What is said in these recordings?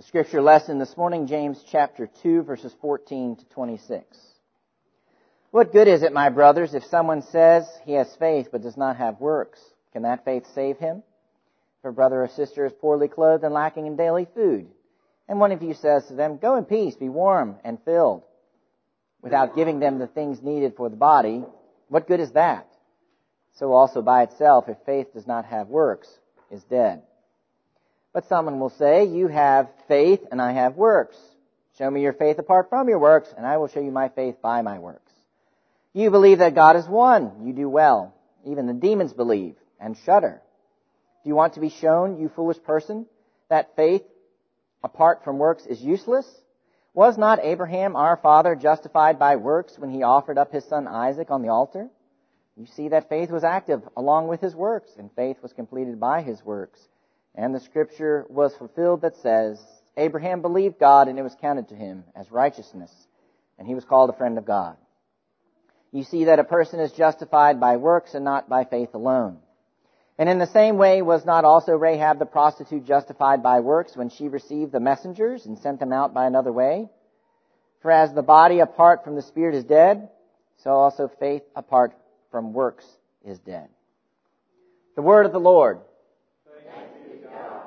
The scripture lesson this morning, James chapter 2, verses 14 to 26. What good is it, my brothers, if someone says he has faith but does not have works? Can that faith save him? If a brother or sister is poorly clothed and lacking in daily food, and one of you says to them, "Go in peace, be warm and filled," without giving them the things needed for the body, what good is that? So also by itself, if faith does not have works, is dead. But someone will say, "You have faith and I have works. Show me your faith apart from your works, and I will show you my faith by my works. You believe that God is one. You do well. Even the demons believe and shudder. Do you want to be shown, you foolish person, that faith apart from works is useless? Was not Abraham, our father, justified by works when he offered up his son Isaac on the altar? You see that faith was active along with his works, and faith was completed by his works. And the scripture was fulfilled that says, Abraham believed God, and it was counted to him as righteousness, and he was called a friend of God. You see that a person is justified by works and not by faith alone. And in the same way was not also Rahab the prostitute justified by works when she received the messengers and sent them out by another way? For as the body apart from the spirit is dead, so also faith apart from works is dead. The word of the Lord. Thanks be to God.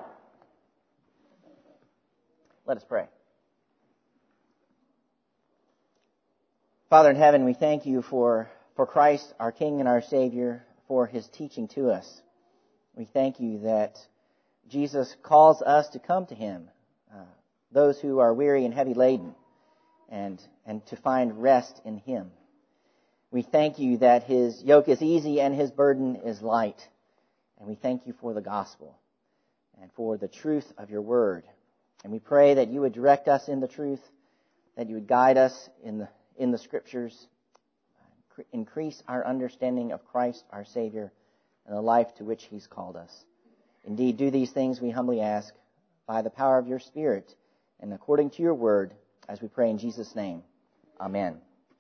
Let us pray. Father in heaven, we thank you for Christ, our King and our Savior, for his teaching to us. We thank you that Jesus calls us to come to him, those who are weary and heavy laden, and to find rest in him. We thank you that his yoke is easy and his burden is light. And we thank you for the gospel and for the truth of your word. And we pray that you would direct us in the truth, that you would guide us in the scriptures, increase our understanding of Christ, our Savior, and the life to which he's called us. Indeed, do these things, we humbly ask, by the power of your Spirit and according to your word, as we pray in Jesus' name. Amen.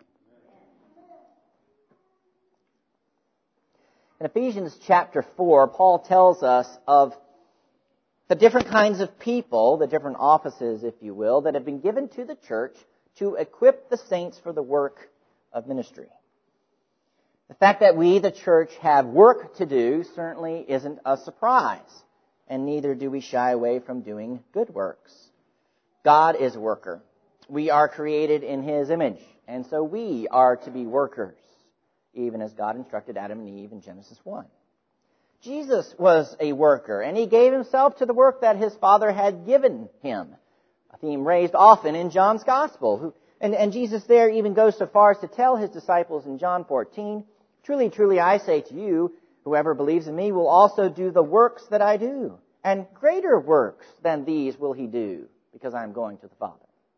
In Ephesians chapter 4, Paul tells us of the different kinds of people, the different offices, if you will, that have been given to the church to equip the saints for the work of ministry. The fact that we, the church, have work to do certainly isn't a surprise, and neither do we shy away from doing good works. God is a worker. We are created in his image, and so we are to be workers, even as God instructed Adam and Eve in Genesis 1. Jesus was a worker, and he gave himself to the work that his Father had given him, a theme raised often in John's Gospel. And Jesus there even goes so far as to tell his disciples in John 14, "Truly, truly, I say to you, whoever believes in me will also do the works that I do, and greater works than these will he do, because I am going to the Father."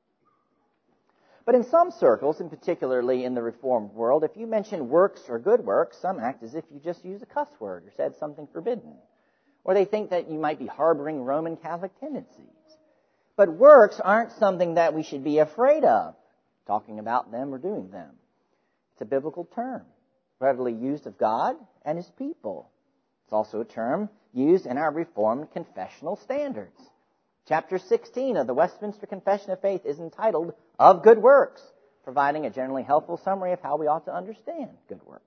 But in some circles, and particularly in the Reformed world, if you mention works or good works, some act as if you just used a cuss word or said something forbidden. Or they think that you might be harboring Roman Catholic tendencies. But works aren't something that we should be afraid of, talking about them or doing them. It's a biblical term, readily used of God and his people. It's also a term used in our Reformed confessional standards. Chapter 16 of the Westminster Confession of Faith is entitled, "Of Good Works," providing a generally helpful summary of how we ought to understand good works.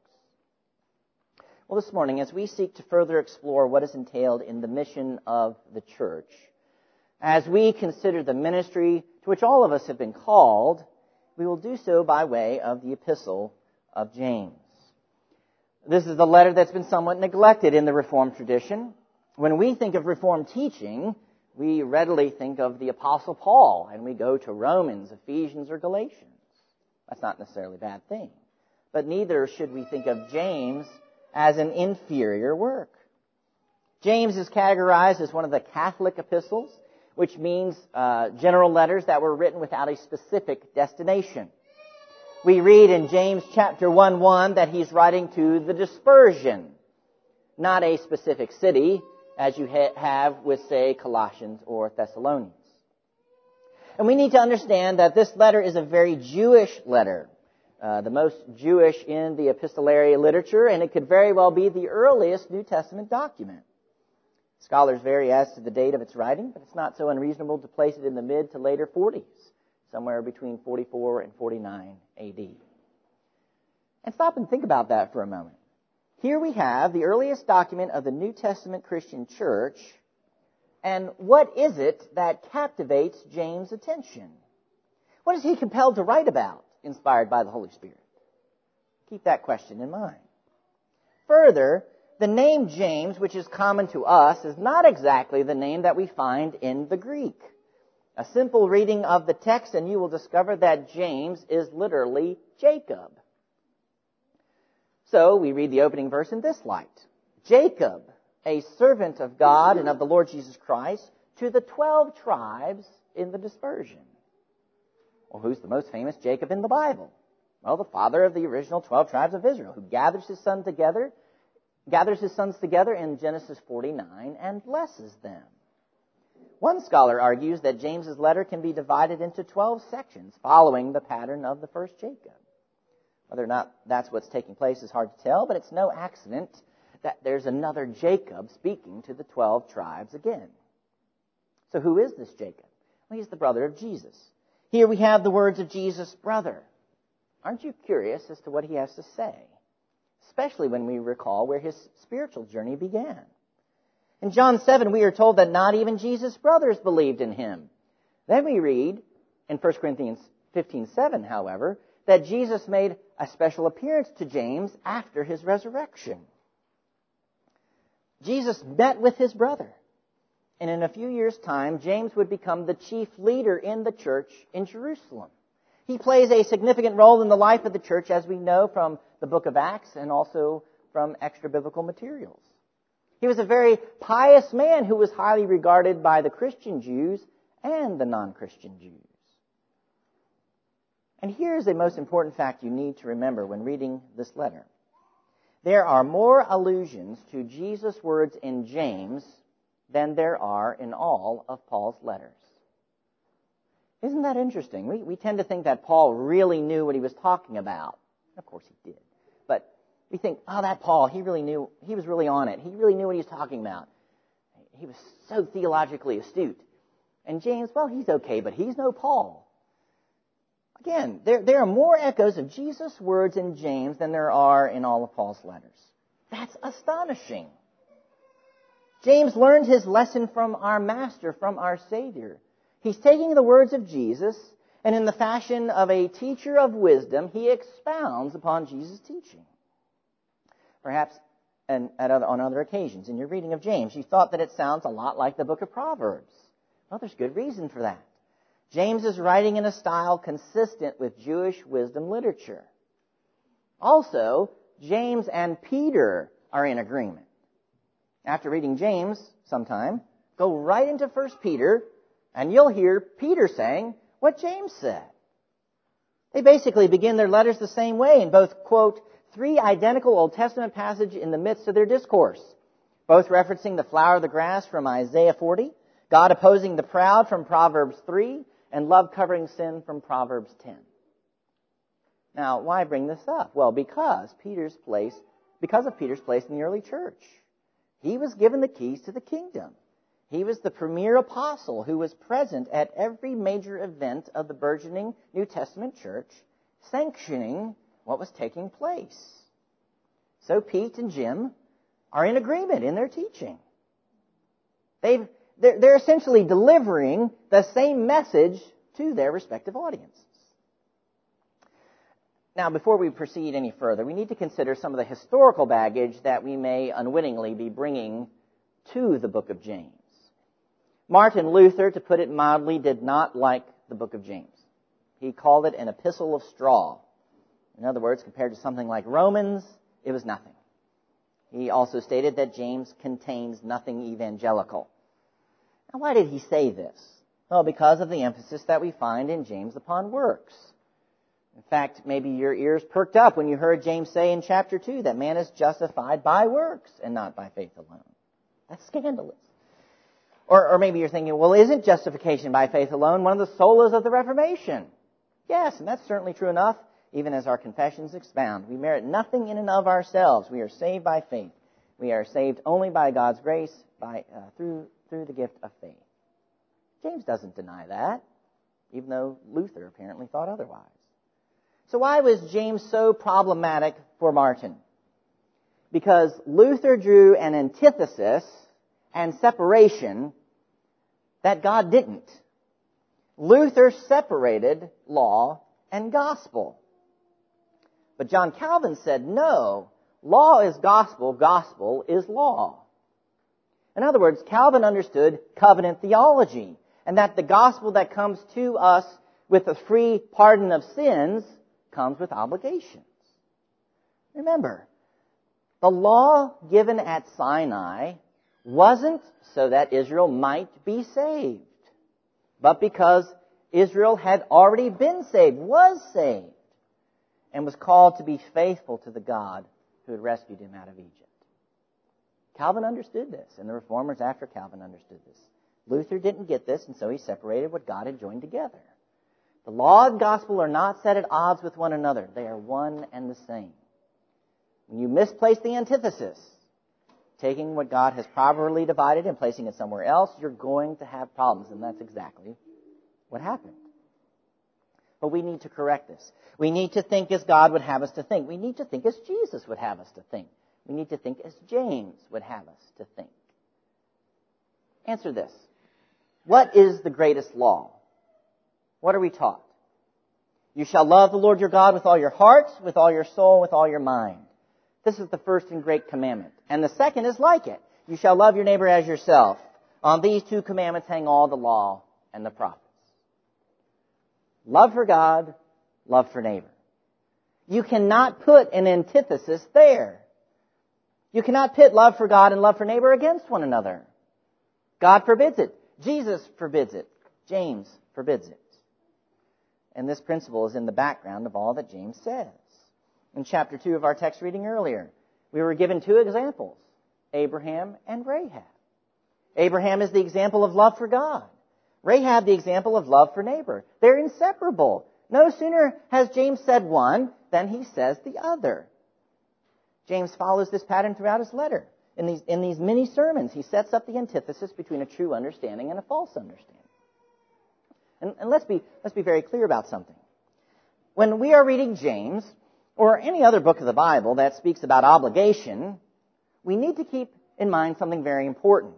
Well, this morning, as we seek to further explore what is entailed in the mission of the church, as we consider the ministry to which all of us have been called, we will do so by way of the Epistle of James. This is the letter that's been somewhat neglected in the Reformed tradition. When we think of Reformed teaching, we readily think of the Apostle Paul, and we go to Romans, Ephesians, or Galatians. That's not necessarily a bad thing. But neither should we think of James as an inferior work. James is categorized as one of the Catholic epistles, which means general letters that were written without a specific destination. We read in James chapter 1:1 that he's writing to the dispersion, not a specific city, as you have with, say, Colossians or Thessalonians. And we need to understand that this letter is a very Jewish letter, the most Jewish in the epistolary literature, and it could very well be the earliest New Testament document. Scholars vary as to the date of its writing, but it's not so unreasonable to place it in the mid to later 40s, somewhere between 44 and 49 A.D. And stop and think about that for a moment. Here we have the earliest document of the New Testament Christian church, and what is it that captivates James' attention? What is he compelled to write about, inspired by the Holy Spirit? Keep that question in mind. Further, the name James, which is common to us, is not exactly the name that we find in the Greek. A simple reading of the text and you will discover that James is literally Jacob. So we read the opening verse in this light. Jacob, a servant of God and of the Lord Jesus Christ, to the 12 tribes in the dispersion. Well, who's the most famous Jacob in the Bible? Well, the father of the original 12 tribes of Israel, who gathers his sons together in Genesis 49 and blesses them. One scholar argues that James's letter can be divided into 12 sections, following the pattern of the first Jacob. Whether or not that's what's taking place is hard to tell, but it's no accident that there's another Jacob speaking to the 12 tribes again. So who is this Jacob? Well, he's the brother of Jesus. Here we have the words of Jesus' brother. Aren't you curious as to what he has to say? Especially when we recall where his spiritual journey began. In John 7, we are told that not even Jesus' brothers believed in him. Then we read in 1 Corinthians 15:7, however, that Jesus made a special appearance to James after his resurrection. Jesus met with his brother. And in a few years' time, James would become the chief leader in the church in Jerusalem. He plays a significant role in the life of the church, as we know from the book of Acts and also from extra-biblical materials. He was a very pious man who was highly regarded by the Christian Jews and the non-Christian Jews. And here's a most important fact you need to remember when reading this letter. There are more allusions to Jesus' words in James than there are in all of Paul's letters. Isn't that interesting? We tend to think that Paul really knew what he was talking about. Of course he did. But we think, oh, that Paul, he really knew, he was really on it. He really knew what he was talking about. He was so theologically astute. And James, well, he's okay, but he's no Paul. Again, there are more echoes of Jesus' words in James than there are in all of Paul's letters. That's astonishing. James learned his lesson from our Master, from our Savior. He's taking the words of Jesus, and in the fashion of a teacher of wisdom, he expounds upon Jesus' teaching. Perhaps on other occasions in your reading of James, you thought that it sounds a lot like the book of Proverbs. Well, there's good reason for that. James is writing in a style consistent with Jewish wisdom literature. Also, James and Peter are in agreement. After reading James sometime, go right into 1 Peter, and you'll hear Peter saying what James said. They basically begin their letters the same way and both quote 3 identical Old Testament passages in the midst of their discourse, both referencing the flower of the grass from Isaiah 40, God opposing the proud from Proverbs 3, and love covering sin from Proverbs 10. Now, why bring this up? Well, because of Peter's place in the early church. He was given the keys to the kingdom. He was the premier apostle who was present at every major event of the burgeoning New Testament church, sanctioning what was taking place. So Pete and Jim are in agreement in their teaching. They're essentially delivering the same message to their respective audiences. Now, before we proceed any further, we need to consider some of the historical baggage that we may unwittingly be bringing to the book of James. Martin Luther, to put it mildly, did not like the book of James. He called it an epistle of straw. In other words, compared to something like Romans, it was nothing. He also stated that James contains nothing evangelical. Now, why did he say this? Well, because of the emphasis that we find in James upon works. In fact, maybe your ears perked up when you heard James say in chapter 2 that man is justified by works and not by faith alone. That's scandalous. Or maybe you're thinking, well, isn't justification by faith alone one of the solas of the Reformation? Yes, and that's certainly true enough, even as our confessions expound. We merit nothing in and of ourselves. We are saved by faith. We are saved only by God's grace through the gift of faith. James doesn't deny that, even though Luther apparently thought otherwise. So why was James so problematic for Martin? Because Luther drew an antithesis and separation that God didn't. Luther separated law and gospel. But John Calvin said, no, law is gospel, gospel is law. In other words, Calvin understood covenant theology, and that the gospel that comes to us with a free pardon of sins comes with obligations. Remember, the law given at Sinai wasn't so that Israel might be saved, but because Israel had already been saved, was saved, and was called to be faithful to the God who had rescued him out of Egypt. Calvin understood this, and the reformers after Calvin understood this. Luther didn't get this, and so he separated what God had joined together. The law and gospel are not set at odds with one another. They are one and the same. When you misplace the antithesis, taking what God has properly divided and placing it somewhere else, you're going to have problems, and that's exactly what happened. But we need to correct this. We need to think as God would have us to think. We need to think as Jesus would have us to think. We need to think as James would have us to think. Answer this. What is the greatest law? What are we taught? You shall love the Lord your God with all your heart, with all your soul, with all your mind. This is the first and great commandment. And the second is like it. You shall love your neighbor as yourself. On these two commandments hang all the law and the prophets. Love for God, love for neighbor. You cannot put an antithesis there. You cannot pit love for God and love for neighbor against one another. God forbids it. Jesus forbids it. James forbids it. And this principle is in the background of all that James says. In chapter 2 of our text reading earlier, we were given two examples, Abraham and Rahab. Abraham is the example of love for God. Rahab, the example of love for neighbor. They're inseparable. No sooner has James said one than he says the other. James follows this pattern throughout his letter. In these many sermons, he sets up the antithesis between a true understanding and a false understanding. And let's be very clear about something. When we are reading James, or any other book of the Bible that speaks about obligation, we need to keep in mind something very important.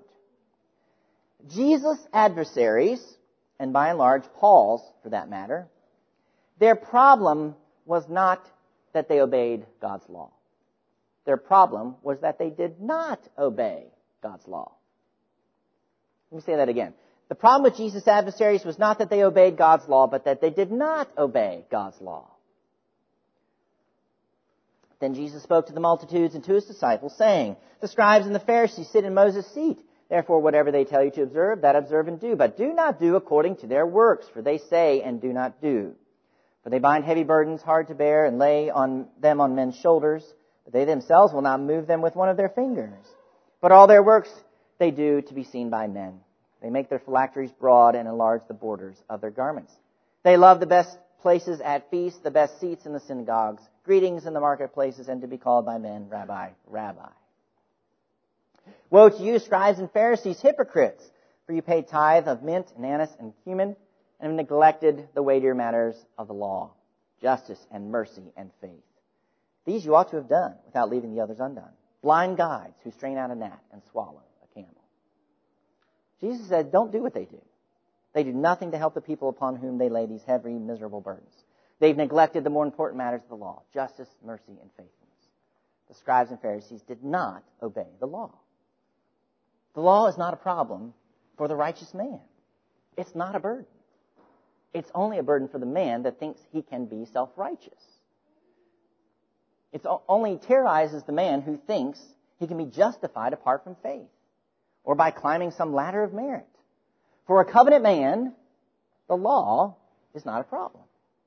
Jesus' adversaries, and by and large Paul's for that matter, their problem was not that they obeyed God's law. Their problem was that they did not obey God's law. Let me say that again. The problem with Jesus' adversaries was not that they obeyed God's law, but that they did not obey God's law. Then Jesus spoke to the multitudes and to his disciples, saying, the scribes and the Pharisees sit in Moses' seat. Therefore, whatever they tell you to observe, that observe and do. But do not do according to their works, for they say and do not do. For they bind heavy burdens hard to bear and lay them on men's shoulders, but they themselves will not move them with one of their fingers. But all their works they do to be seen by men. They make their phylacteries broad and enlarge the borders of their garments. They love the best places at feasts, the best seats in the synagogues, greetings in the marketplaces, and to be called by men, Rabbi, Rabbi. Woe to you, scribes and Pharisees, hypocrites! For you pay tithe of mint and anise and cumin, and have neglected the weightier matters of the law, justice and mercy and faith. These you ought to have done without leaving the others undone. Blind guides who strain out a gnat and swallow a camel. Jesus said, don't do what they do. They do nothing to help the people upon whom they lay these heavy, miserable burdens. They've neglected the more important matters of the law, justice, mercy, and faithfulness. The scribes and Pharisees did not obey the law. The law is not a problem for the righteous man. It's not a burden. It's only a burden for the man that thinks he can be self-righteous. It only terrorizes the man who thinks he can be justified apart from faith or by climbing some ladder of merit. For a covenant man, the law is not a problem.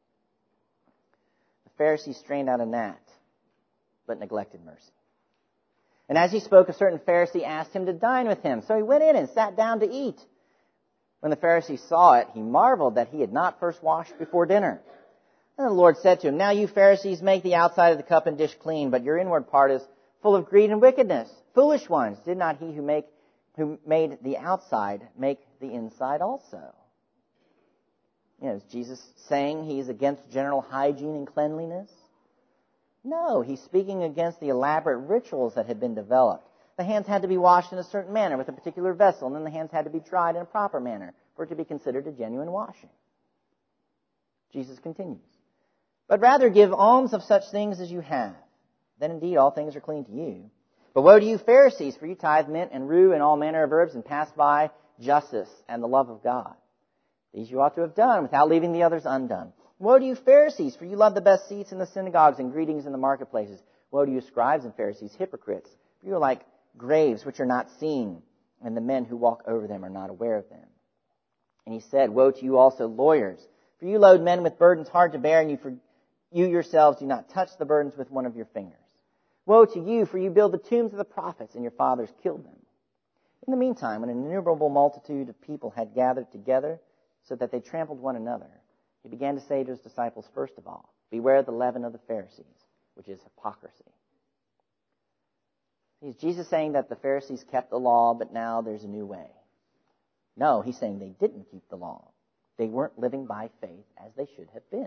The Pharisees strained out a gnat, but neglected mercy. And as he spoke, a certain Pharisee asked him to dine with him. So he went in and sat down to eat. When the Pharisee saw it, he marveled that he had not first washed before dinner. And the Lord said to him, now you Pharisees make the outside of the cup and dish clean, but your inward part is full of greed and wickedness. Foolish ones, did not he who made the outside make the inside also? Is Jesus saying he's against general hygiene and cleanliness? No, he's speaking against the elaborate rituals that had been developed. The hands had to be washed in a certain manner with a particular vessel, and then the hands had to be dried in a proper manner for it to be considered a genuine washing. Jesus continues, but rather give alms of such things as you have. Then indeed all things are clean to you. But woe to you Pharisees, for you tithe mint and rue and all manner of herbs, and pass by justice and the love of God. These you ought to have done without leaving the others undone. Woe to you Pharisees, for you love the best seats in the synagogues and greetings in the marketplaces. Woe to you scribes and Pharisees, hypocrites, for you are like graves which are not seen, and the men who walk over them are not aware of them. And he said, woe to you also lawyers, for you load men with burdens hard to bear, and you yourselves do not touch the burdens with one of your fingers. Woe to you, for you build the tombs of the prophets, and your fathers killed them. In the meantime, when an innumerable multitude of people had gathered together, so that they trampled one another, he began to say to his disciples, first of all, beware of the leaven of the Pharisees, which is hypocrisy. Is Jesus saying that the Pharisees kept the law, but now there's a new way? No, he's saying they didn't keep the law. They weren't living by faith as they should have been.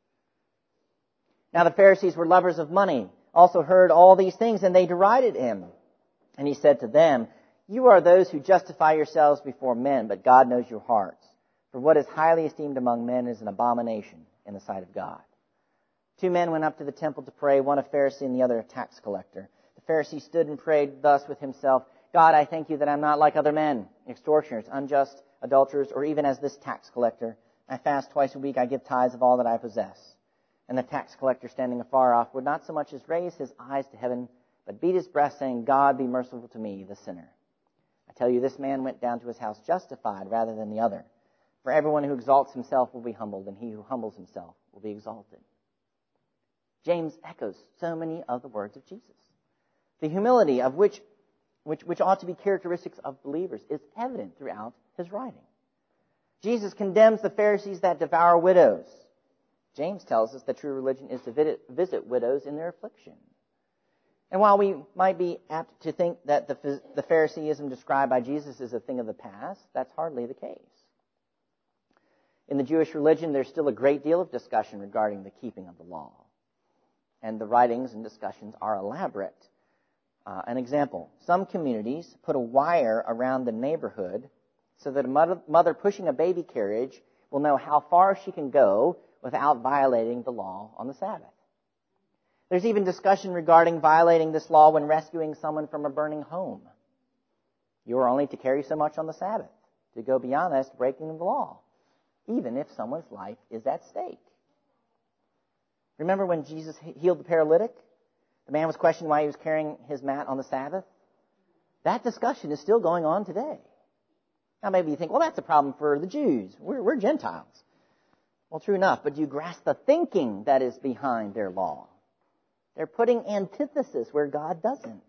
Now the Pharisees were lovers of money, also heard all these things, and they derided him. And he said to them, you are those who justify yourselves before men, but God knows your hearts. For what is highly esteemed among men is an abomination in the sight of God. 2 men went up to the temple to pray, one a Pharisee and the other a tax collector. The Pharisee stood and prayed thus with himself, God, I thank you that I'm not like other men, extortioners, unjust, adulterers, or even as this tax collector. I fast twice a week, I give tithes of all that I possess. And the tax collector, standing afar off, would not so much as raise his eyes to heaven, but beat his breast, saying, God, be merciful to me, the sinner. I tell you, this man went down to his house justified rather than the other. For everyone who exalts himself will be humbled, and he who humbles himself will be exalted. James echoes so many of the words of Jesus. The humility of which ought to be characteristics of believers is evident throughout his writing. Jesus condemns the Pharisees that devour widows. James tells us that true religion is to visit widows in their affliction. And while we might be apt to think that the Phariseeism described by Jesus is a thing of the past, that's hardly the case. In the Jewish religion, there's still a great deal of discussion regarding the keeping of the law. And the writings and discussions are elaborate. An example, some communities put a wire around the neighborhood so that a mother pushing a baby carriage will know how far she can go without violating the law on the Sabbath. There's even discussion regarding violating this law when rescuing someone from a burning home. You are only to carry so much on the Sabbath. To go beyond that is breaking the law, even if someone's life is at stake. Remember when Jesus healed the paralytic? The man was questioning why he was carrying his mat on the Sabbath. That discussion is still going on today. Now maybe you think, well, that's a problem for the Jews. We're Gentiles. Well, true enough, but do you grasp the thinking that is behind their law? They're putting antithesis where God doesn't.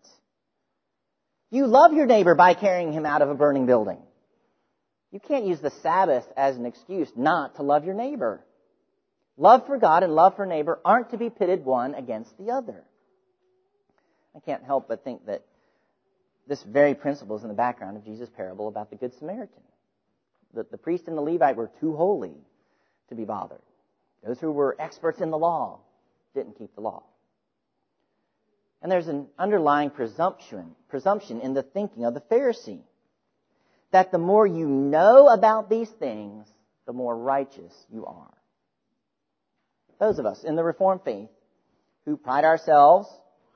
You love your neighbor by carrying him out of a burning building. You can't use the Sabbath as an excuse not to love your neighbor. Love for God and love for neighbor aren't to be pitted one against the other. I can't help but think that this very principle is in the background of Jesus' parable about the Good Samaritan. The priest and the Levite were too holy to be bothered. Those who were experts in the law didn't keep the law. And there's an underlying presumption in the thinking of the Pharisee that the more you know about these things, the more righteous you are. Those of us in the Reformed faith who pride ourselves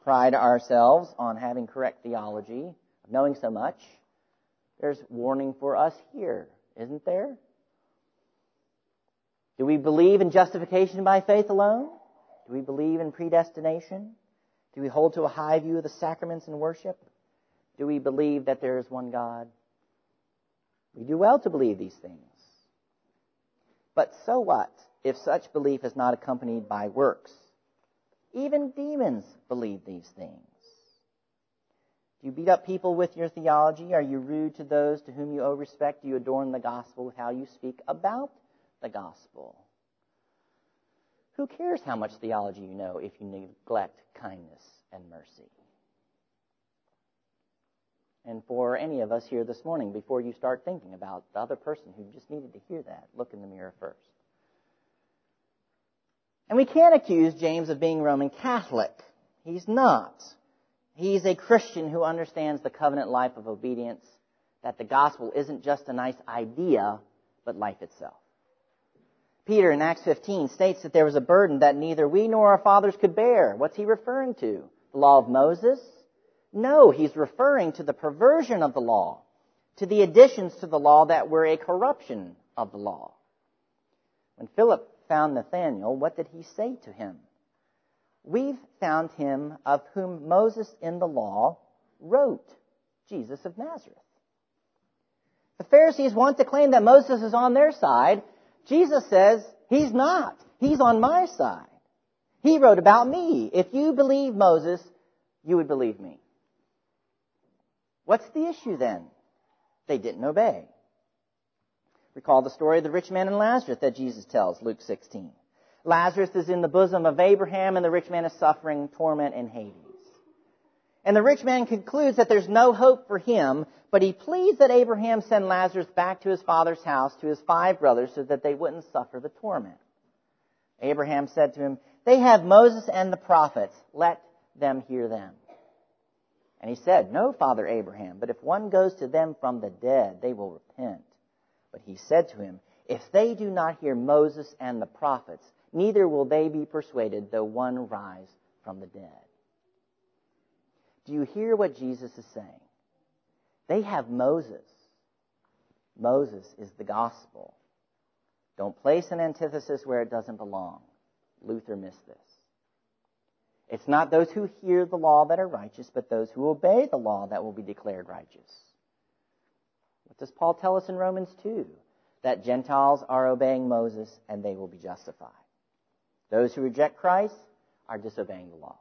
on having correct theology, of knowing so much, there's warning for us here, isn't there? Do we believe in justification by faith alone? Do we believe in predestination? Do we hold to a high view of the sacraments and worship? Do we believe that there is one God? We do well to believe these things. But so what if such belief is not accompanied by works? Even demons believe these things. Do you beat up people with your theology? Are you rude to those to whom you owe respect? Do you adorn the gospel with how you speak about the gospel? Who cares how much theology you know if you neglect kindness and mercy? And for any of us here this morning, before you start thinking about the other person who just needed to hear that, look in the mirror first. And we can't accuse James of being Roman Catholic. He's not. He's a Christian who understands the covenant life of obedience, that the gospel isn't just a nice idea, but life itself. Peter in Acts 15 states that there was a burden that neither we nor our fathers could bear. What's he referring to? The law of Moses? No, he's referring to the perversion of the law, to the additions to the law that were a corruption of the law. When Philip found Nathanael, what did he say to him? We've found him of whom Moses in the law wrote, Jesus of Nazareth. The Pharisees want to claim that Moses is on their side. Jesus says, he's not. He's on my side. He wrote about me. If you believe Moses, you would believe me. What's the issue then? They didn't obey. Recall the story of the rich man and Lazarus that Jesus tells, Luke 16. Lazarus is in the bosom of Abraham, and the rich man is suffering torment in Hades. And the rich man concludes that there's no hope for him, but he pleads that Abraham send Lazarus back to his father's house, to his 5 brothers, so that they wouldn't suffer the torment. Abraham said to him, they have Moses and the prophets. Let them hear them. And he said, no, Father Abraham, but if one goes to them from the dead, they will repent. But he said to him, if they do not hear Moses and the prophets, neither will they be persuaded, though one rise from the dead. Do you hear what Jesus is saying? They have Moses. Moses is the gospel. Don't place an antithesis where it doesn't belong. Luther missed this. It's not those who hear the law that are righteous, but those who obey the law that will be declared righteous. What does Paul tell us in Romans 2? That Gentiles are obeying Moses and they will be justified. Those who reject Christ are disobeying the law.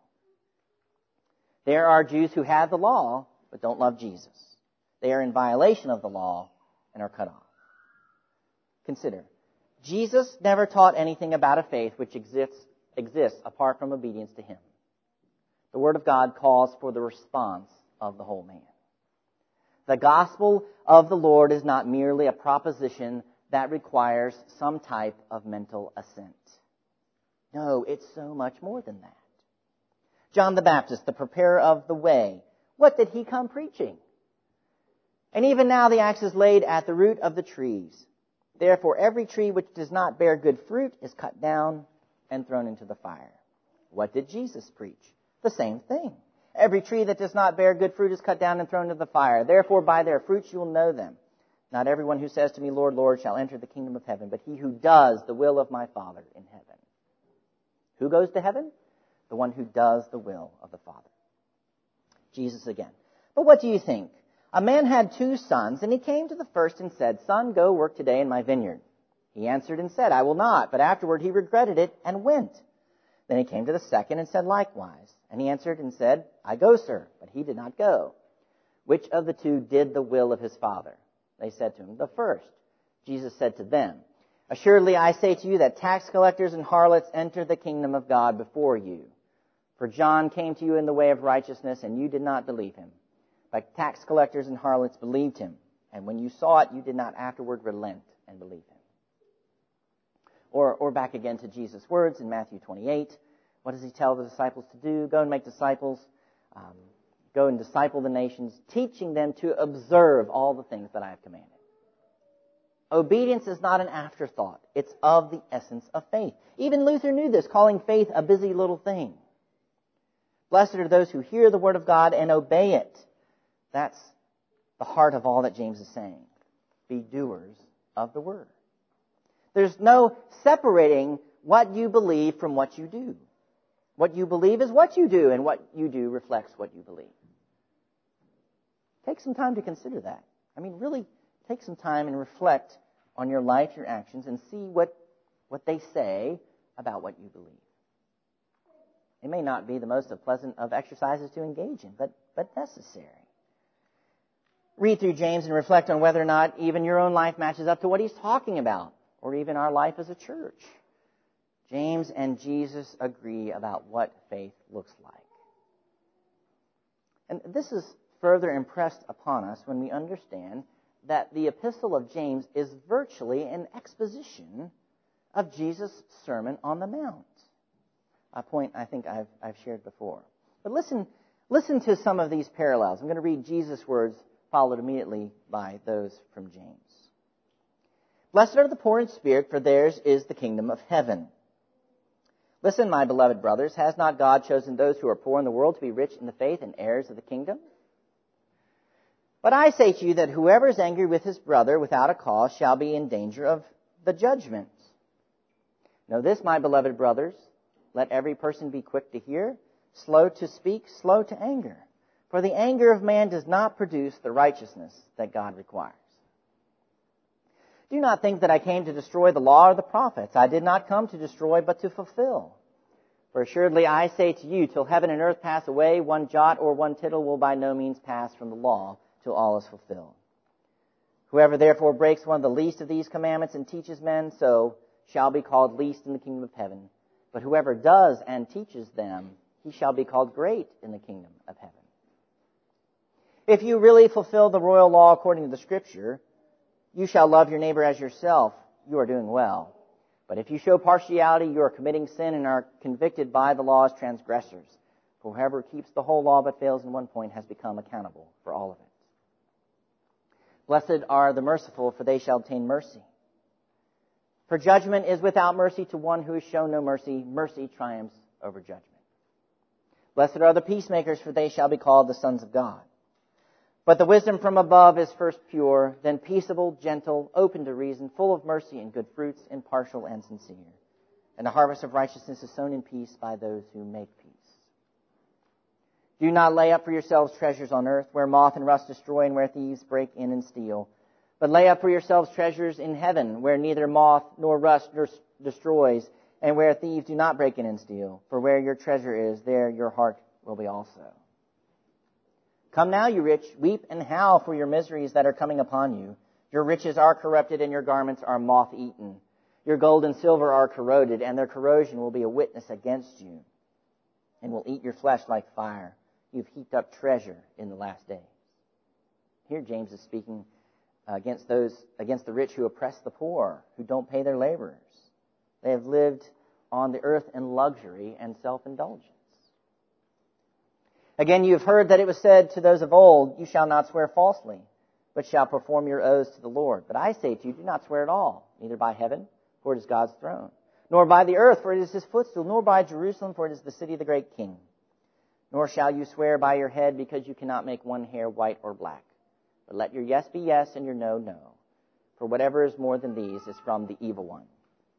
There are Jews who have the law but don't love Jesus. They are in violation of the law and are cut off. Consider, Jesus never taught anything about a faith which exists apart from obedience to him. The Word of God calls for the response of the whole man. The gospel of the Lord is not merely a proposition that requires some type of mental assent. No, it's so much more than that. John the Baptist, the preparer of the way, what did he come preaching? And even now the axe is laid at the root of the trees. Therefore every tree which does not bear good fruit is cut down and thrown into the fire. What did Jesus preach? The same thing. Every tree that does not bear good fruit is cut down and thrown into the fire. Therefore by their fruits you will know them. Not everyone who says to me, Lord, Lord, shall enter the kingdom of heaven, but he who does the will of my Father in heaven. Who goes to heaven? The one who does the will of the Father. Jesus again. But what do you think? A man had 2 sons, and he came to the first and said, Son, go work today in my vineyard. He answered and said, I will not. But afterward he regretted it and went. Then he came to the second and said likewise. And he answered and said, I go, sir. But he did not go. Which of the 2 did the will of his father? They said to him, the first. Jesus said to them, Assuredly I say to you that tax collectors and harlots enter the kingdom of God before you. For John came to you in the way of righteousness, and you did not believe him. But tax collectors and harlots believed him. And when you saw it, you did not afterward relent and believe him. Or back again to Jesus' words in Matthew 28. What does he tell the disciples to do? Go and make disciples. Go and disciple the nations, teaching them to observe all the things that I have commanded. Obedience is not an afterthought. It's of the essence of faith. Even Luther knew this, calling faith a busy little thing. Blessed are those who hear the word of God and obey it. That's the heart of all that James is saying. Be doers of the word. There's no separating what you believe from what you do. What you believe is what you do, and what you do reflects what you believe. Take some time to consider that. I mean, really take some time and reflect on your life, your actions, and see what they say about what you believe. It may not be the most pleasant of exercises to engage in, but necessary. Read through James and reflect on whether or not even your own life matches up to what he's talking about, or even our life as a church. James and Jesus agree about what faith looks like. And this is further impressed upon us when we understand that the Epistle of James is virtually an exposition of Jesus' Sermon on the Mount. A point I think I've shared before. But listen to some of these parallels. I'm going to read Jesus' words, followed immediately by those from James. Blessed are the poor in spirit, for theirs is the kingdom of heaven. Listen, my beloved brothers, has not God chosen those who are poor in the world to be rich in the faith and heirs of the kingdom? But I say to you that whoever is angry with his brother without a cause shall be in danger of the judgment. Know this, my beloved brothers, let every person be quick to hear, slow to speak, slow to anger. For the anger of man does not produce the righteousness that God requires. Do not think that I came to destroy the law or the prophets. I did not come to destroy, but to fulfill. For assuredly I say to you, till heaven and earth pass away, one jot or one tittle will by no means pass from the law till all is fulfilled. Whoever therefore breaks one of the least of these commandments and teaches men so shall be called least in the kingdom of heaven. But whoever does and teaches them, he shall be called great in the kingdom of heaven. If you really fulfill the royal law according to the Scripture, you shall love your neighbor as yourself, you are doing well. But if you show partiality, you are committing sin and are convicted by the law as transgressors. For whoever keeps the whole law but fails in one point has become accountable for all of it. Blessed are the merciful, for they shall obtain mercy. For judgment is without mercy to one who has shown no mercy. Mercy triumphs over judgment. Blessed are the peacemakers, for they shall be called the sons of God. But the wisdom from above is first pure, then peaceable, gentle, open to reason, full of mercy and good fruits, impartial and sincere. And the harvest of righteousness is sown in peace by those who make peace. Do not lay up for yourselves treasures on earth, where moth and rust destroy and where thieves break in and steal. But lay up for yourselves treasures in heaven, where neither moth nor rust destroys, and where thieves do not break in and steal. For where your treasure is, there your heart will be also. Come now, you rich, weep and howl for your miseries that are coming upon you. Your riches are corrupted and your garments are moth-eaten. Your gold and silver are corroded, and their corrosion will be a witness against you, and will eat your flesh like fire. You've heaped up treasure in the last days. Here James is speaking against the rich who oppress the poor, who don't pay their laborers. They have lived on the earth in luxury and self-indulgence. Again, you have heard that it was said to those of old, you shall not swear falsely, but shall perform your oaths to the Lord. But I say to you, do not swear at all, neither by heaven, for it is God's throne, nor by the earth, for it is his footstool, nor by Jerusalem, for it is the city of the great King. Nor shall you swear by your head, because you cannot make one hair white or black. But let your yes be yes and your no, no. For whatever is more than these is from the evil one.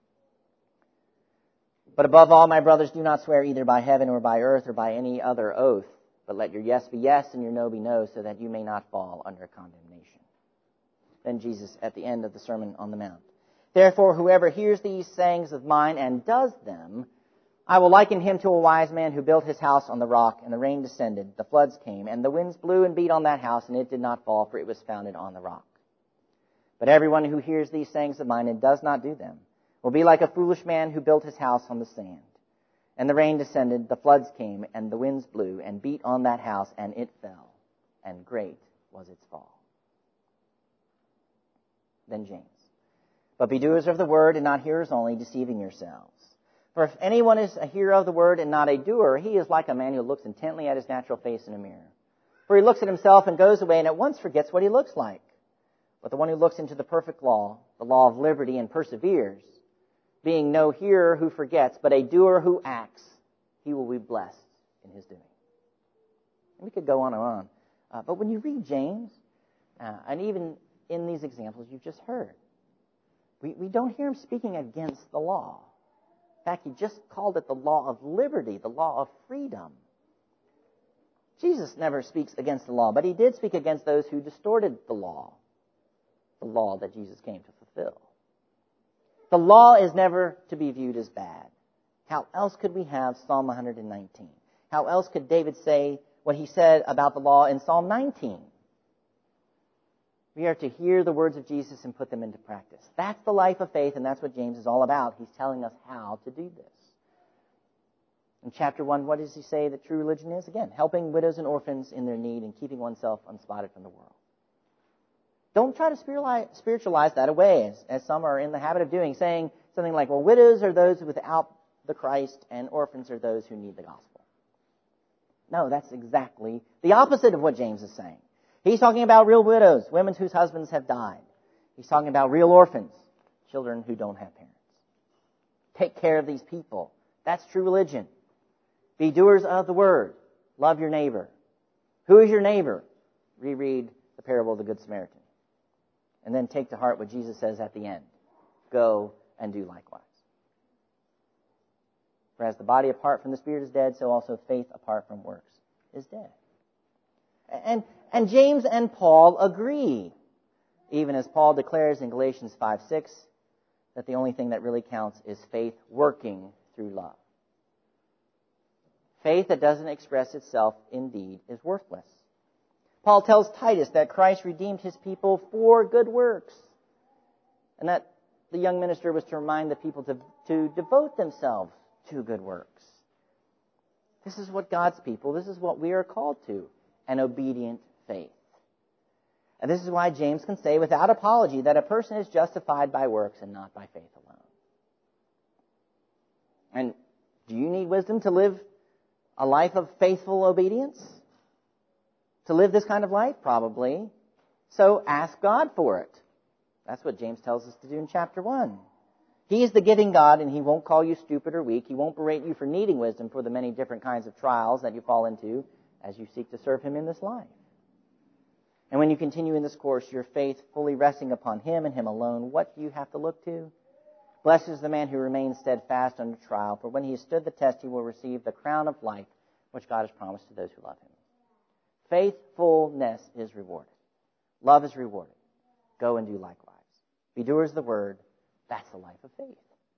But above all, my brothers, do not swear either by heaven or by earth or by any other oath. But let your yes be yes and your no be no, so that you may not fall under condemnation. Then Jesus, at the end of the Sermon on the Mount. Therefore, whoever hears these sayings of mine and does them, I will liken him to a wise man who built his house on the rock, and the rain descended, the floods came, and the winds blew and beat on that house, and it did not fall, for it was founded on the rock. But everyone who hears these sayings of mine and does not do them will be like a foolish man who built his house on the sand. And the rain descended, the floods came, and the winds blew and beat on that house, and it fell, and great was its fall. Then James. But be doers of the word and not hearers only, deceiving yourselves. For if anyone is a hearer of the word and not a doer, he is like a man who looks intently at his natural face in a mirror. For he looks at himself and goes away and at once forgets what he looks like. But the one who looks into the perfect law, the law of liberty, and perseveres, being no hearer who forgets, but a doer who acts, he will be blessed in his doing. And we could go on and on. But when you read James, and even in these examples you've just heard, we don't hear him speaking against the law. In fact, he just called it the law of liberty, the law of freedom. Jesus never speaks against the law, but he did speak against those who distorted the law that Jesus came to fulfill. The law is never to be viewed as bad. How else could we have Psalm 119? How else could David say what he said about the law in Psalm 19? We are to hear the words of Jesus and put them into practice. That's the life of faith, and that's what James is all about. He's telling us how to do this. In chapter 1, what does he say that true religion is? Again, helping widows and orphans in their need and keeping oneself unspotted from the world. Don't try to spiritualize that away, as some are in the habit of doing, saying something like, well, widows are those without the Christ and orphans are those who need the gospel. No, that's exactly the opposite of what James is saying. He's talking about real widows, women whose husbands have died. He's talking about real orphans, children who don't have parents. Take care of these people. That's true religion. Be doers of the word. Love your neighbor. Who is your neighbor? Reread the parable of the Good Samaritan. And then take to heart what Jesus says at the end. Go and do likewise. For as the body apart from the Spirit is dead, so also faith apart from works is dead. And James and Paul agree, even as Paul declares in Galatians 5:6, that the only thing that really counts is faith working through love. Faith that doesn't express itself in deed is worthless. Paul tells Titus that Christ redeemed his people for good works, and that the young minister was to remind the people to devote themselves to good works. This is what God's people, this is what we are called to, an obedient faith. And this is why James can say without apology that a person is justified by works and not by faith alone. And do you need wisdom to live a life of faithful obedience? To live this kind of life? Probably. So ask God for it. That's what James tells us to do in chapter 1. He is the giving God, and He won't call you stupid or weak. He won't berate you for needing wisdom for the many different kinds of trials that you fall into as you seek to serve Him in this life. And when you continue in this course, your faith fully resting upon Him and Him alone, what do you have to look to? Blessed is the man who remains steadfast under trial, for when he has stood the test, he will receive the crown of life which God has promised to those who love Him. Faithfulness is rewarded. Love is rewarded. Go and do likewise. Be doers of the word. That's the life of faith.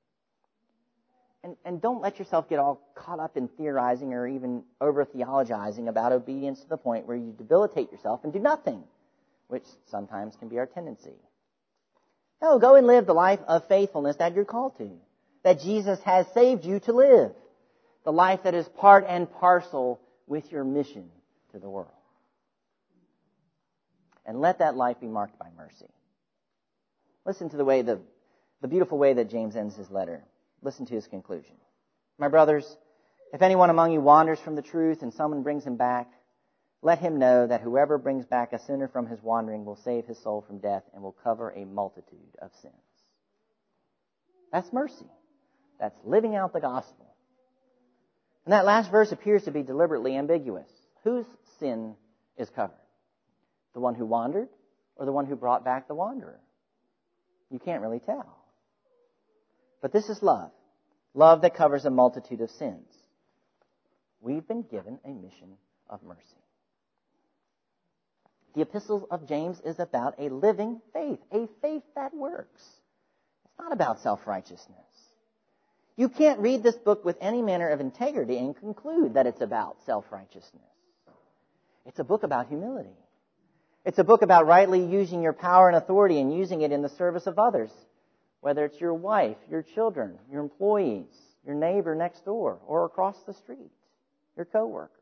And don't let yourself get all caught up in theorizing or even over-theologizing about obedience to the point where you debilitate yourself and do nothing, which sometimes can be our tendency. No, go and live the life of faithfulness that you're called to, that Jesus has saved you to live, the life that is part and parcel with your mission to the world. And let that life be marked by mercy. Listen to the beautiful way that James ends his letter. Listen to his conclusion. My brothers, if anyone among you wanders from the truth and someone brings him back, let him know that whoever brings back a sinner from his wandering will save his soul from death and will cover a multitude of sins. That's mercy. That's living out the gospel. And that last verse appears to be deliberately ambiguous. Whose sin is covered? The one who wandered or the one who brought back the wanderer? You can't really tell. But this is love. Love that covers a multitude of sins. We've been given a mission of mercy. The epistles of James is about a living faith, a faith that works. It's not about self-righteousness. You can't read this book with any manner of integrity and conclude that it's about self-righteousness. It's a book about humility. It's a book about rightly using your power and authority and using it in the service of others, whether it's your wife, your children, your employees, your neighbor next door, or across the street, your co-workers.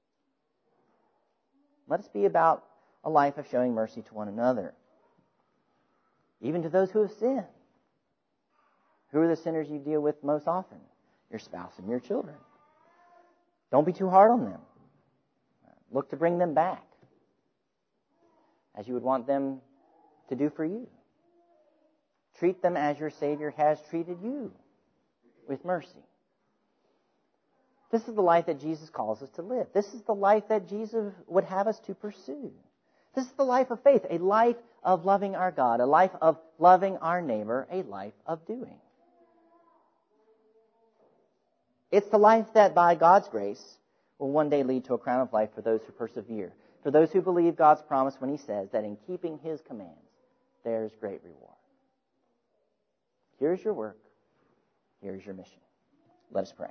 Let us be about a life of showing mercy to one another, even to those who have sinned. Who are the sinners you deal with most often? Your spouse and your children. Don't be too hard on them. Look to bring them back, as you would want them to do for you. Treat them as your Savior has treated you, with mercy. This is the life that Jesus calls us to live. This is the life that Jesus would have us to pursue. This is the life of faith, a life of loving our God, a life of loving our neighbor, a life of doing. It's the life that, by God's grace, will one day lead to a crown of life for those who persevere, for those who believe God's promise when He says that in keeping His commands, there's great reward. Here's your work. Here's your mission. Let us pray.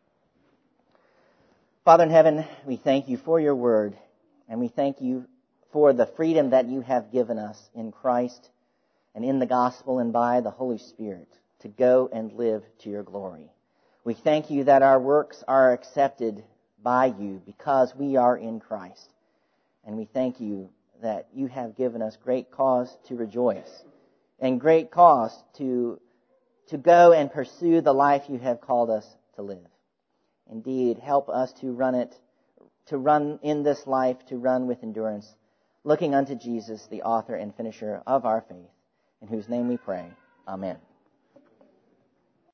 Father in heaven, we thank You for Your word, and we thank You for the freedom that You have given us in Christ and in the gospel and by the Holy Spirit to go and live to Your glory. We thank you that our works are accepted by you because we are in Christ. And we thank you that you have given us great cause to rejoice and great cause to go and pursue the life you have called us to live. Indeed, help us to run in this life, to run with endurance, looking unto Jesus, the author and finisher of our faith, in whose name we pray. Amen.